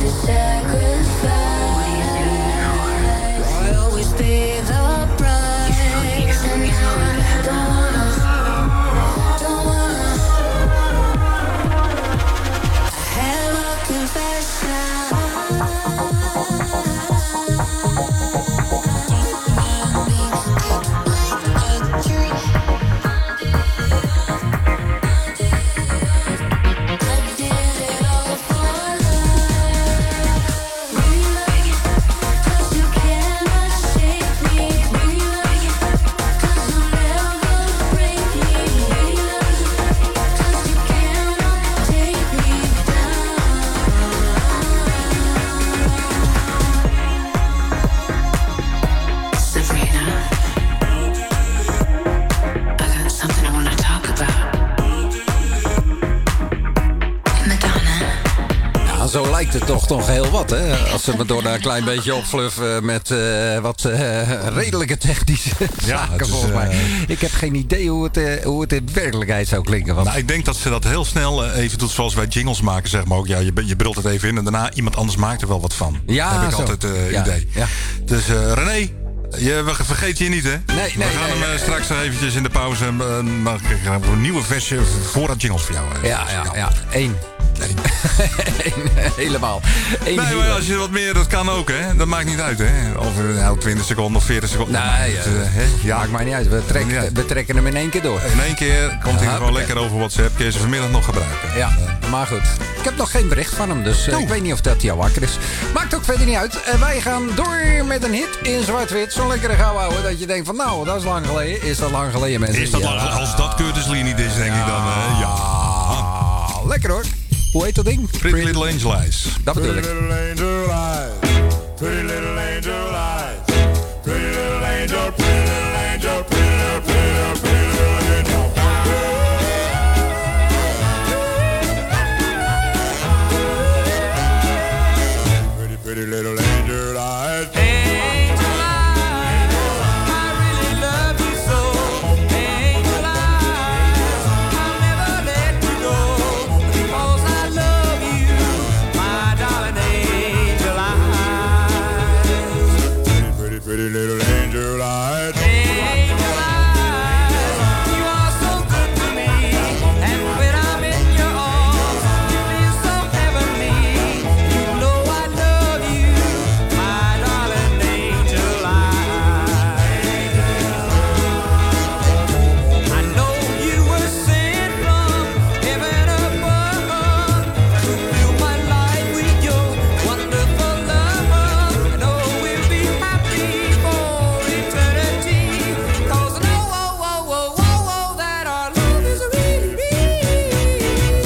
Speaker 6: Zo lijkt het toch nog heel wat, hè? Als ze me door een klein beetje opfluffen met wat redelijke technische zaken, volgens mij. Ik heb geen idee hoe het in werkelijkheid zou klinken. Want...
Speaker 1: Nou, ik denk dat ze dat heel snel even doet zoals wij jingles maken, zeg maar ook. Ja, je brult het even in en daarna iemand anders maakt er wel wat van.
Speaker 6: Ja,
Speaker 1: heb ik altijd idee.
Speaker 6: Ja.
Speaker 1: Dus René, we vergeten je niet, hè?
Speaker 6: Nee.
Speaker 1: We gaan hem straks nog eventjes in de pauze een nieuwe versie voorraad jingles voor jou.
Speaker 6: Ja. Eén. Helemaal.
Speaker 1: Nee, maar als je wat meer, dat kan ook, hè? Dat maakt niet uit, hè? Of 20 seconden of 40 seconden.
Speaker 6: Nee, maakt mij niet uit. We trekken hem in één keer door.
Speaker 1: In één keer komt hij gewoon lekker over WhatsApp. Kun je ze vanmiddag nog gebruiken.
Speaker 6: Ja, maar goed. Ik heb nog geen bericht van hem, dus ik weet niet of dat jou wakker is. Maakt ook verder niet uit. Wij gaan door met een hit in zwart-wit. Zo'n lekkere gauw houden dat je denkt van, nou, dat is lang geleden. Is dat lang geleden, mensen?
Speaker 1: Is dat lang, als dat Curtis Lee niet is, denk ik dan.
Speaker 6: Lekker hoor. Hoe heet dat ding?
Speaker 1: Pretty Little Angel Eyes.
Speaker 6: Dat bedoel ik.
Speaker 9: Pretty little angel eyes. Pretty little angel eyes. Pretty little angel, pretty little angel, pretty little, pretty little, pretty little angel. Pretty little angel eyes.
Speaker 8: Angel eyes, I really love you so. Angel eyes, I'll never let you go. Because I love you, my darling angel eyes.
Speaker 9: Pretty little angel eyes.
Speaker 8: Angel eyes, you are so good to me. And when I'm in your arms, you feel so heavenly. You know I love you, my darling angel eyes. I know you were sent from heaven above to fill my life with your wonderful love. I know we'll be happy for eternity. 'Cause I know, that our love is really real.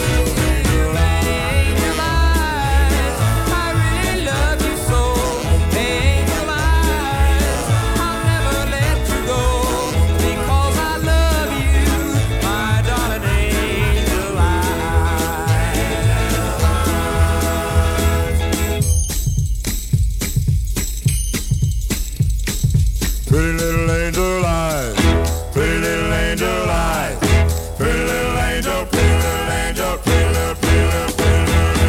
Speaker 8: Angel eyes, I really love you so. Angel eyes, I'll never let you go. Because I love you, my darling angel
Speaker 9: Pretty little angel eyes. Pretty little angel eyes. Pretty little angel, pretty little angel, pretty little, pretty little, pretty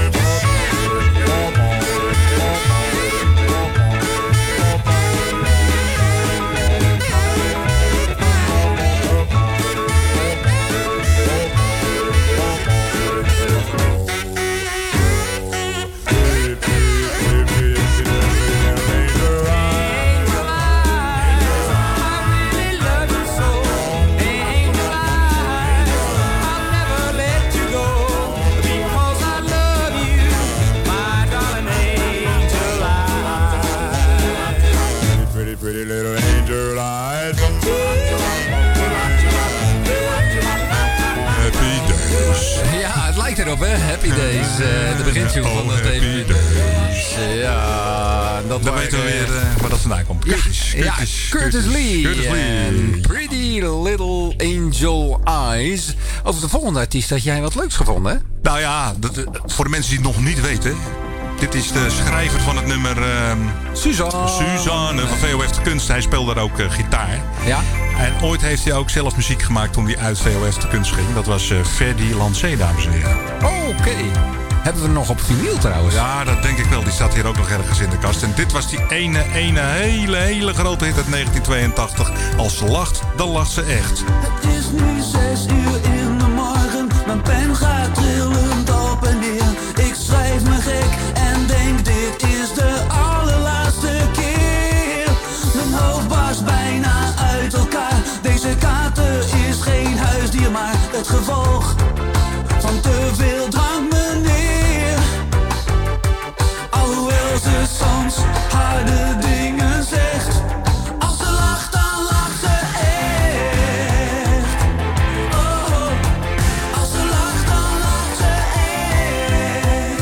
Speaker 9: Pretty little angel eyes.
Speaker 1: Happy Days.
Speaker 6: Ja, het lijkt erop, hè? Happy Days. De begintune van het
Speaker 1: Happy Days.
Speaker 6: Ja, dat
Speaker 1: Dan weten we weer waar dat vandaan komt.
Speaker 6: Curtis Lee.
Speaker 1: Curtis Lee.
Speaker 6: En Pretty Little Angel Eyes. Over de volgende artiest had jij wat leuks gevonden, hè?
Speaker 1: Nou ja, voor de mensen die het nog niet weten. Dit is de schrijver van het nummer Suzanne van VOF de Kunst. Hij speelt daar ook gitaar.
Speaker 6: Ja.
Speaker 1: En ooit heeft hij ook zelf muziek gemaakt toen hij uit VOF de Kunst ging. Dat was Ferdy Lancé, dames en heren.
Speaker 6: Oké. Hebben we er nog op vinyl trouwens?
Speaker 1: Ja, dat denk ik wel. Die staat hier ook nog ergens in de kast. En dit was die ene hele grote hit uit 1982. Als ze lacht, dan lacht ze echt.
Speaker 10: Het is nu 6 uur in de morgen. Mijn pen gaat trillend op en neer. Ik schrijf me gek en denk dit is de allerlaatste keer. Mijn hoofd barst bijna uit elkaar. Deze kater is geen huisdier, maar het gevolg van te veel drank, meneer. Alhoewel ze soms harde dingen zegt. Als ze lacht, dan lacht ze echt. Oh, als ze lacht, dan lacht ze echt.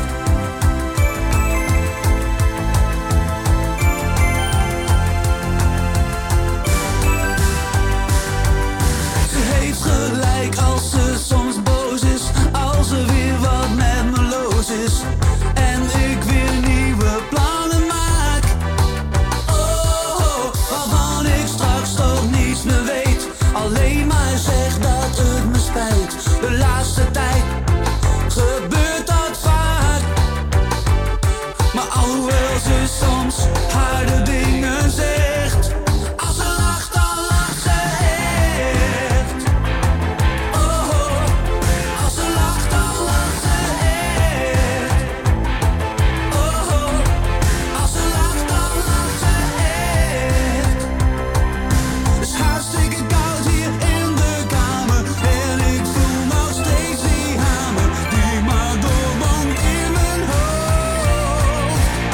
Speaker 10: Ze heeft gelijk als ze soms boos is. Als er weer wat met me los is. En ik weer nieuwe plannen maak. Oh, waarvan ik straks toch niets meer weet. Alleen maar zeg dat het me spijt. De laatste tijd gebeurt dat vaak. Maar alhoewel ze soms harde dingen zegt. Als ze lacht, dan lacht ze echt. Oh, als ze lacht, dan lacht ze echt. Oh, als ze lacht, dan lacht ze echt. Het is hartstikke koud hier in de kamer. En ik voel nog steeds die hamer die maar doorbonkt in mijn hoofd.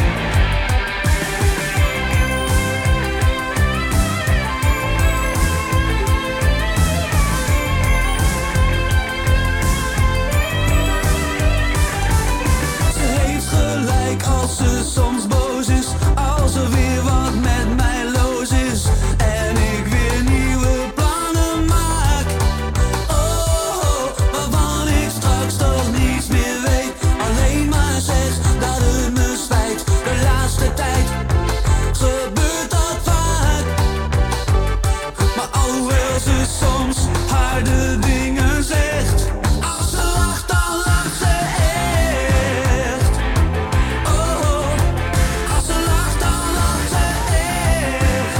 Speaker 10: Ze heeft gelijk als ze soms boos is. Als er weer wat met mij los is. En ik weer nieuwe plannen maak. Oh, waarvan ik straks toch niets meer weet. Alleen maar zeg dat het me spijt. De laatste tijd gebeurt dat vaak. Maar alhoewel ze soms harde dingen zegt. Als ze lacht, dan lacht ze echt. Oh, als ze lacht, dan lacht ze echt.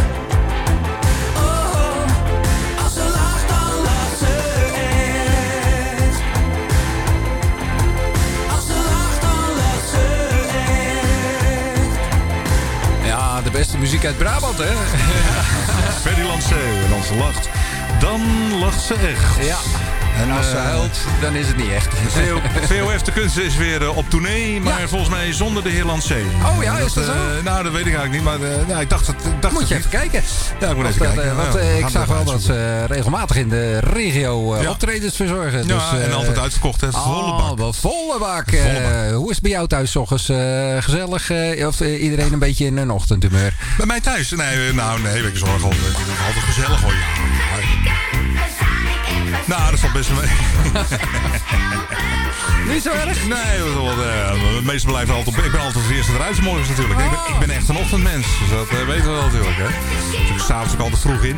Speaker 10: Oh, als ze lacht, dan lacht ze echt. Als ze lacht, dan lacht ze echt.
Speaker 6: Ja, de beste muziek uit Brabant, hè?
Speaker 1: Ferdy Lancé. En als ze lacht, dan lacht ze echt.
Speaker 6: Ja. En als ze huilt, dan is het niet echt.
Speaker 1: VOF de Kunsten is weer op tournee, maar volgens mij zonder de heer Lancé.
Speaker 6: Oh ja, is dat zo?
Speaker 1: Nou, dat weet ik eigenlijk niet, maar ik dacht dat...
Speaker 6: Moet je even kijken.
Speaker 1: Ja, ik moet even kijken.
Speaker 6: Want ik zag wel dat ze regelmatig in de regio optredens verzorgen.
Speaker 1: Ja,
Speaker 6: dus,
Speaker 1: en altijd uitverkocht, hè? Volle bak.
Speaker 6: Wel volle bak. Hoe is het bij jou thuis 's ochtends? Gezellig? Of iedereen een beetje in een ochtendhumeur?
Speaker 1: Bij mij thuis? Nee, weet je zorgen. Het is altijd gezellig, hoor. Ja. Nou, dat valt best wel mee.
Speaker 6: Niet zo erg?
Speaker 1: Nee, de meeste blijven altijd op. Ik ben altijd de eerste eruit 's morgens natuurlijk. Ik ben echt een ochtendmens. Dus dat weten we wel natuurlijk, hè. Dus ik s'avonds ook altijd vroeg in.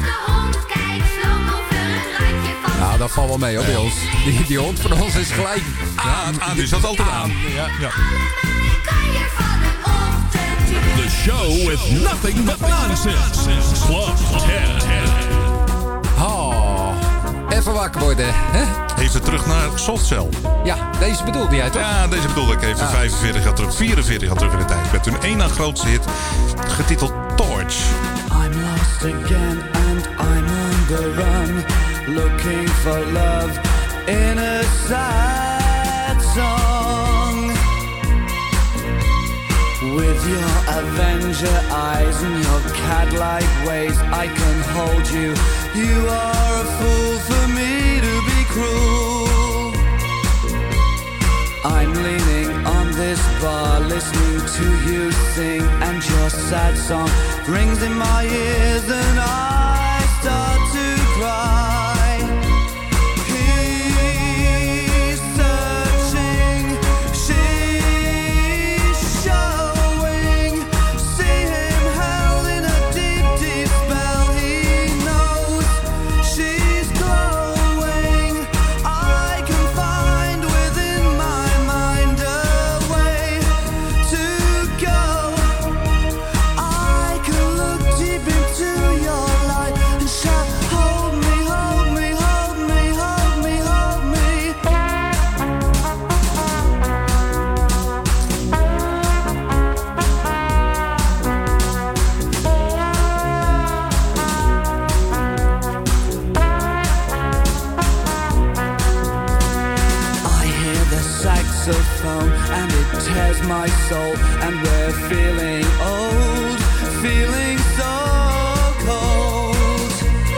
Speaker 6: Nou, dat valt wel mee, hoor, bij ons. Die hond van ons is gelijk
Speaker 1: aan. Die zat altijd aan. Ja.
Speaker 7: The show with nothing but nonsense. Club 10.
Speaker 6: Oh, even wakker worden, hè?
Speaker 1: Even terug naar Softcell.
Speaker 6: Ja, deze bedoelde jij toch?
Speaker 1: Ja, deze bedoelde ik even. 45 jaar terug, 44 jaar terug in de tijd. Met hun één na grootste hit, getiteld Torch.
Speaker 10: I'm lost again and I'm on the run. Looking for love in a sad song. With your Avenger eyes and your cat-like ways, I can hold you. You are a fool for me to be cruel. I'm leaning on this bar, listening to you sing, and your sad song rings in my ears, and I start to cry. He's searching, she's showing. See him held in a deep, deep spell. He knows she's glowing. I can find within my mind saxophone and it tears my soul, and we're feeling old, feeling so cold.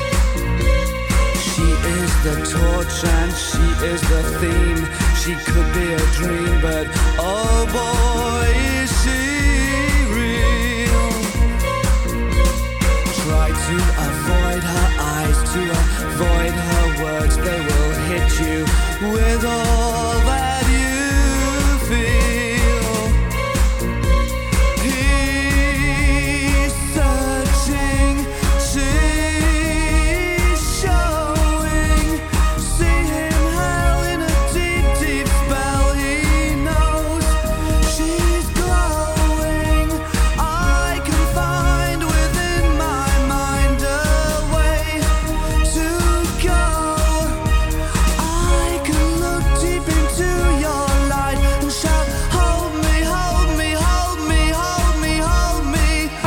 Speaker 10: She is the torch and she is the theme. She could be a dream, but oh boy, is she real. Try to avoid her eyes, to avoid her words. They will hit you with all that you feel. He's searching, she's showing. See him held in a deep, deep spell. He knows she's glowing. I can find within my mind a way to go. I can look deep into your light and shout, hold me, hold me, hold me, hold me, hold me.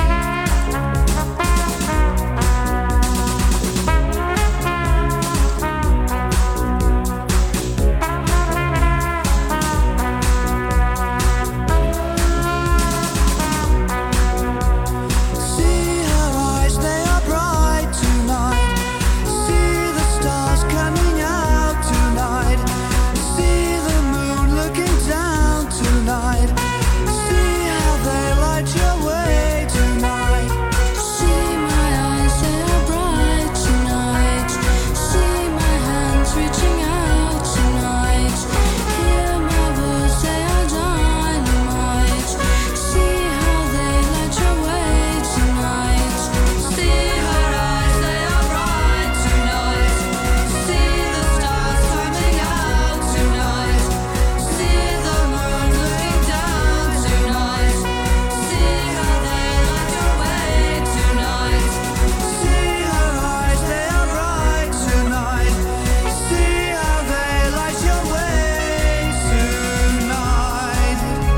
Speaker 10: See her eyes, they are bright tonight. See the stars coming out tonight. See the moon looking down tonight. See how they light your way tonight.
Speaker 3: See my eyes, they are bright tonight. See my hands reaching out tonight. Hear my words, they are dynamite. See how they light your way tonight. See her eyes, they are bright tonight. See the stars coming out tonight. See the moon looking down tonight. See how they light your way tonight.
Speaker 10: See her eyes, they are bright tonight. See how they light your way tonight.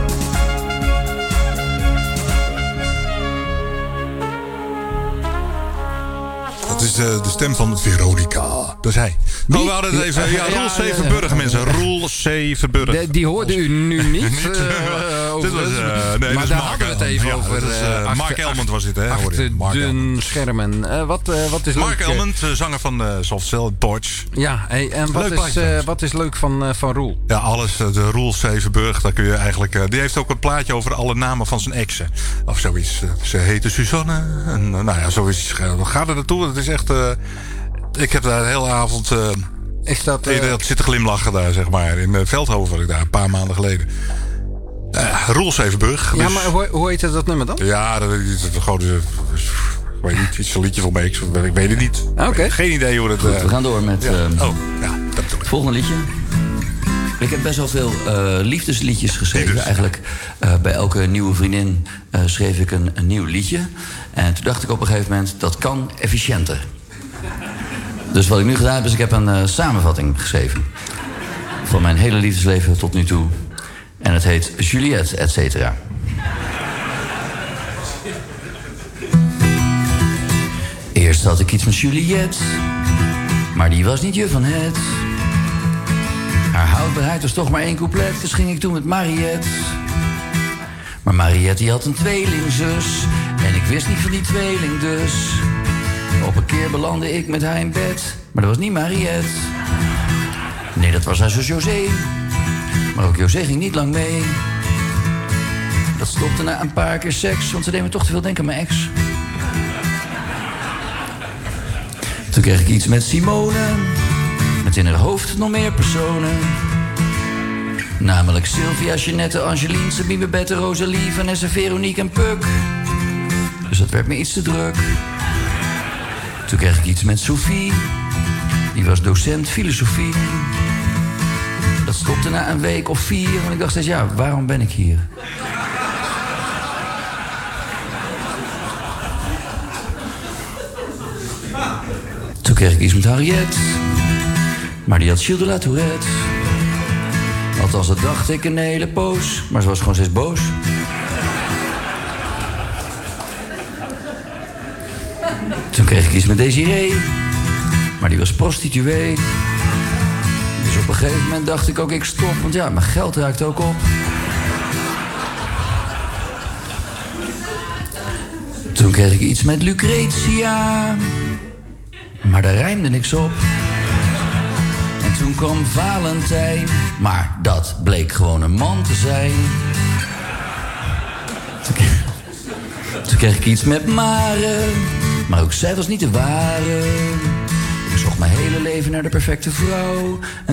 Speaker 1: Dat is de stem van Veronica. Dat is hij. Oh, we hadden het even. Ja, Roel Zevenburg, mensen. Roel Zevenburg.
Speaker 6: Die hoorde u nu niet.
Speaker 1: Dit was, nee,
Speaker 6: maar
Speaker 1: dat
Speaker 6: daar
Speaker 1: is
Speaker 6: hadden we het even
Speaker 1: ja,
Speaker 6: over.
Speaker 1: dat is, Mark Elmond was dit, hè?
Speaker 6: Achter de schermen. Wat is
Speaker 1: Mark
Speaker 6: leuk?
Speaker 1: Elmond, zanger van Soft Cell, Torch.
Speaker 6: Ja, hey, en wat is leuk van Roel?
Speaker 1: Ja, alles. De Roel Zevenburg, daar kun je eigenlijk... die heeft ook een plaatje over alle namen van zijn exen. Of zoiets. Ze heette Suzanne. En, nou ja, zoiets. Ga er naartoe. Het is echt... ik heb daar de hele avond...
Speaker 6: is dat...
Speaker 1: zitten glimlachen daar, zeg maar. In Veldhoven was ik daar, een paar maanden geleden. Roel Zevenburg.
Speaker 6: Ja,
Speaker 1: dus,
Speaker 6: maar hoe heet dat nummer dan?
Speaker 1: Ja, dat is gewoon... ik weet niet, iets een liedje van mij. Ik weet het niet.
Speaker 6: Oké.
Speaker 1: Geen idee hoe dat...
Speaker 11: Goed, we gaan door met
Speaker 1: dat
Speaker 11: het volgende liedje. Ik heb best wel veel liefdesliedjes geschreven. Eigenlijk bij elke nieuwe vriendin schreef ik een nieuw liedje. En toen dacht ik op een gegeven moment, dat kan efficiënter. Dus wat ik nu gedaan heb, is ik heb een samenvatting geschreven. Van mijn hele liefdesleven tot nu toe. En het heet Juliette, et cetera. Eerst had ik iets met Juliette, maar die was niet je van het. Haar houdbaarheid was toch maar 1 couplet, dus ging ik toen met Mariette. Maar Mariette die had een tweelingzus, en ik wist niet van die tweeling dus. Op een keer belandde ik met haar in bed, maar dat was niet Mariette. Nee, dat was haar zus José. Maar ook José ging niet lang mee. Dat stopte na een paar keer seks, want ze deed me toch te veel denken aan mijn ex. Toen kreeg ik iets met Simone, met in haar hoofd nog meer personen. Namelijk Sylvia, Jeanette, Angeline, Sabine, Bette, Rosalie, Vanessa, Veronique en Puk. Dus dat werd me iets te druk. Toen kreeg ik iets met Sophie, die was docent filosofie. Dat stopte na een week of 4, en ik dacht steeds, ja, waarom ben ik hier? Toen kreeg ik iets met Harriet, maar die had Gilles de la Tourette. Althans, dat dacht ik een hele poos, maar ze was gewoon steeds boos. Toen kreeg ik iets met Desiree, maar die was prostituee. Dus op een een gegeven moment dacht ik ook, ik stop. Want ja, mijn geld raakt ook op. Toen kreeg ik iets met Lucretia. Maar daar rijmde niks op. En toen kwam Valentijn. Maar dat bleek gewoon een man te zijn. Toen kreeg ik iets met Maren. Maar ook zij was niet de ware. Ik zocht mijn hele leven naar de perfecte vrouw.